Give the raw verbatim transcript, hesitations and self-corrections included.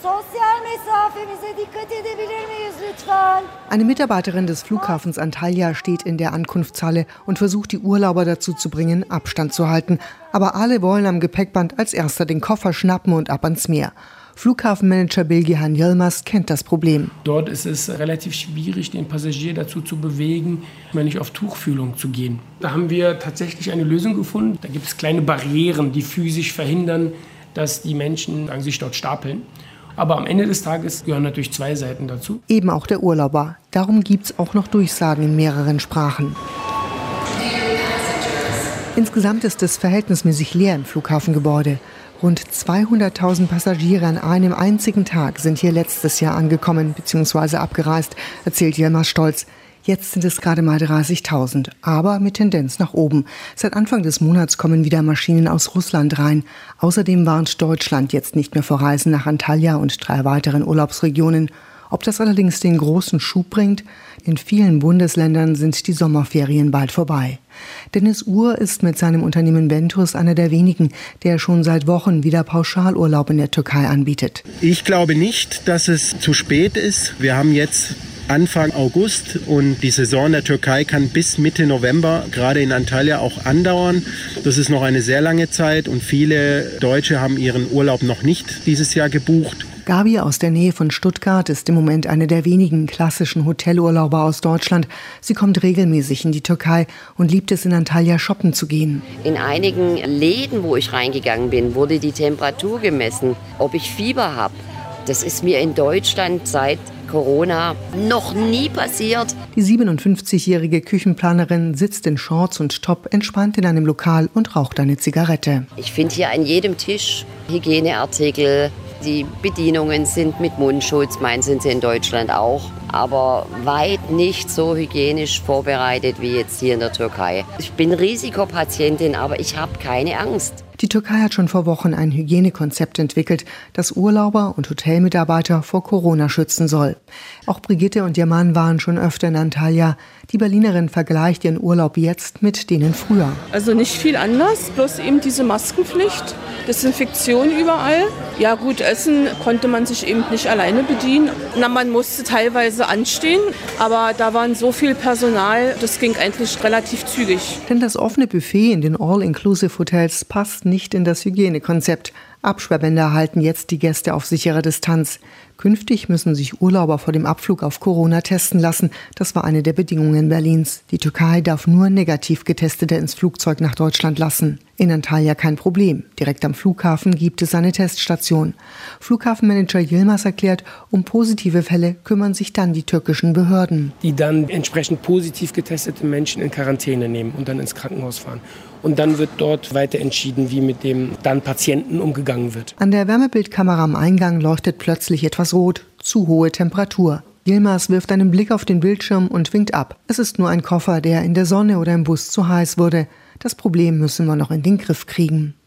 Eine Mitarbeiterin des Flughafens Antalya steht in der Ankunftshalle und versucht, die Urlauber dazu zu bringen, Abstand zu halten. Aber alle wollen am Gepäckband als erster den Koffer schnappen und ab ans Meer. Flughafenmanager Bilgehan Yilmaz kennt das Problem. Dort ist es relativ schwierig, den Passagier dazu zu bewegen, mal nicht auf Tuchfühlung zu gehen. Da haben wir tatsächlich eine Lösung gefunden. Da gibt es kleine Barrieren, die physisch verhindern, dass die Menschen sich dort stapeln. Aber am Ende des Tages gehören natürlich zwei Seiten dazu. Eben auch der Urlauber. Darum gibt es auch noch Durchsagen in mehreren Sprachen. Insgesamt ist es verhältnismäßig leer im Flughafengebäude. Rund zweihunderttausend Passagiere an einem einzigen Tag sind hier letztes Jahr angekommen bzw. abgereist, erzählt Yilmaz stolz. Jetzt sind es gerade mal dreißigtausend, aber mit Tendenz nach oben. Seit Anfang des Monats kommen wieder Maschinen aus Russland rein. Außerdem warnt Deutschland jetzt nicht mehr vor Reisen nach Antalya und drei weiteren Urlaubsregionen. Ob das allerdings den großen Schub bringt? In vielen Bundesländern sind die Sommerferien bald vorbei. Dennis Uhr ist mit seinem Unternehmen Ventus einer der wenigen, der schon seit Wochen wieder Pauschalurlaub in der Türkei anbietet. Ich glaube nicht, dass es zu spät ist. Wir haben jetzt Anfang August und die Saison der Türkei kann bis Mitte November gerade in Antalya auch andauern. Das ist noch eine sehr lange Zeit und viele Deutsche haben ihren Urlaub noch nicht dieses Jahr gebucht. Gabi aus der Nähe von Stuttgart ist im Moment eine der wenigen klassischen Hotelurlauber aus Deutschland. Sie kommt regelmäßig in die Türkei und liebt es, in Antalya shoppen zu gehen. In einigen Läden, wo ich reingegangen bin, wurde die Temperatur gemessen, ob ich Fieber habe. Das ist mir in Deutschland seit Corona noch nie passiert. Die siebenundfünfzigjährige Küchenplanerin sitzt in Shorts und Top entspannt in einem Lokal und raucht eine Zigarette. Ich finde hier an jedem Tisch Hygieneartikel. Die Bedienungen sind mit Mundschutz, meinen sind sie in Deutschland auch, aber weit nicht so hygienisch vorbereitet wie jetzt hier in der Türkei. Ich bin Risikopatientin, aber ich habe keine Angst. Die Türkei hat schon vor Wochen ein Hygienekonzept entwickelt, das Urlauber und Hotelmitarbeiter vor Corona schützen soll. Auch Brigitte und ihr Mann waren schon öfter in Antalya. Die Berlinerin vergleicht ihren Urlaub jetzt mit denen früher. Also nicht viel anders, bloß eben diese Maskenpflicht, Desinfektion überall. Ja gut, Essen konnte man sich eben nicht alleine bedienen. Na, man musste teilweise anstehen, aber da waren so viel Personal, das ging eigentlich relativ zügig. Denn das offene Buffet in den All-Inclusive-Hotels passt nicht in das Hygienekonzept. Absperrbänder halten jetzt die Gäste auf sichere Distanz. Künftig müssen sich Urlauber vor dem Abflug auf Corona testen lassen. Das war eine der Bedingungen Berlins. Die Türkei darf nur negativ Getestete ins Flugzeug nach Deutschland lassen. In Antalya kein Problem. Direkt am Flughafen gibt es eine Teststation. Flughafenmanager Yilmaz erklärt, um positive Fälle kümmern sich dann die türkischen Behörden. Die dann entsprechend positiv getestete Menschen in Quarantäne nehmen und dann ins Krankenhaus fahren. Und dann wird dort weiter entschieden, wie mit dem dann Patienten umgegangen wird. An der Wärmebildkamera am Eingang leuchtet plötzlich etwas rot. Zu hohe Temperatur. Yilmaz wirft einen Blick auf den Bildschirm und winkt ab. Es ist nur ein Koffer, der in der Sonne oder im Bus zu heiß wurde. Das Problem müssen wir noch in den Griff kriegen.